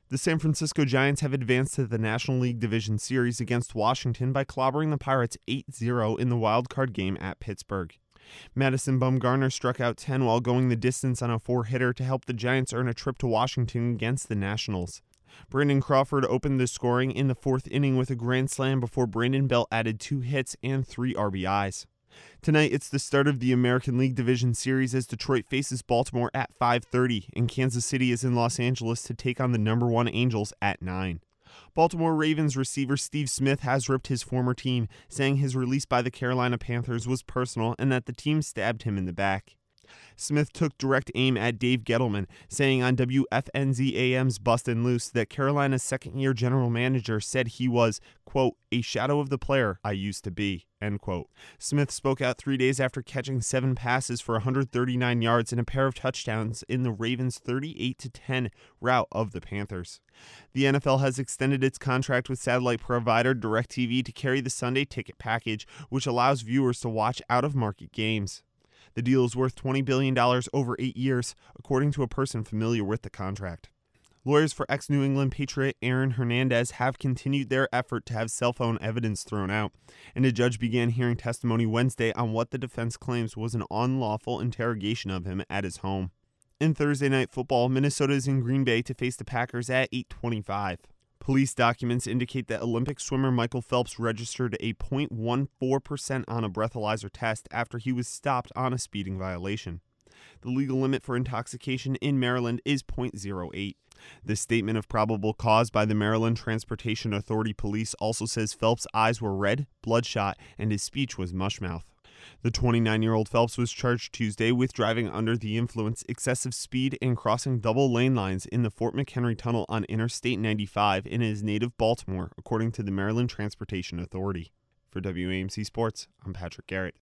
The San Francisco Giants have advanced to the National League Division Series against Washington by clobbering the Pirates 8-0 in the wild-card game at Pittsburgh. Madison Bumgarner struck out 10 while going the distance on a 4-hitter to help the Giants earn a trip to Washington against the Nationals. Brandon Crawford opened the scoring in the 4th inning with a grand slam before Brandon Belt added 2 hits and 3 RBIs. Tonight, it's the start of the American League Division Series as Detroit faces Baltimore at 5:30, and Kansas City is in Los Angeles to take on the number 1 Angels at 9. Baltimore Ravens receiver Steve Smith has ripped his former team, saying his release by the Carolina Panthers was personal and that the team stabbed him in the back. Smith took direct aim at Dave Gettleman, saying on WFNZ-AM's Bustin' Loose that Carolina's second-year general manager said he was, quote, a shadow of the player I used to be, end quote. Smith spoke out 3 days after catching 7 passes for 139 yards and a pair of touchdowns in the Ravens' 38-10 rout of the Panthers. The NFL has extended its contract with satellite provider DirecTV to carry the Sunday ticket package, which allows viewers to watch out-of-market games. The deal is worth $20 billion over 8 years, according to a person familiar with the contract. Lawyers for ex-New England Patriot Aaron Hernandez have continued their effort to have cell phone evidence thrown out, and a judge began hearing testimony Wednesday on what the defense claims was an unlawful interrogation of him at his home. In Thursday Night Football, Minnesota is in Green Bay to face the Packers at 8:25. Police documents indicate that Olympic swimmer Michael Phelps registered a .14% on a breathalyzer test after he was stopped on a speeding violation. The legal limit for intoxication in Maryland is .08. The statement of probable cause by the Maryland Transportation Authority Police also says Phelps' eyes were red, bloodshot, and his speech was mushmouth. The 29-year-old Phelps was charged Tuesday with driving under the influence, excessive speed, and crossing double lane lines in the Fort McHenry Tunnel on Interstate 95 in his native Baltimore, according to the Maryland Transportation Authority. For WAMC Sports, I'm Patrick Garrett.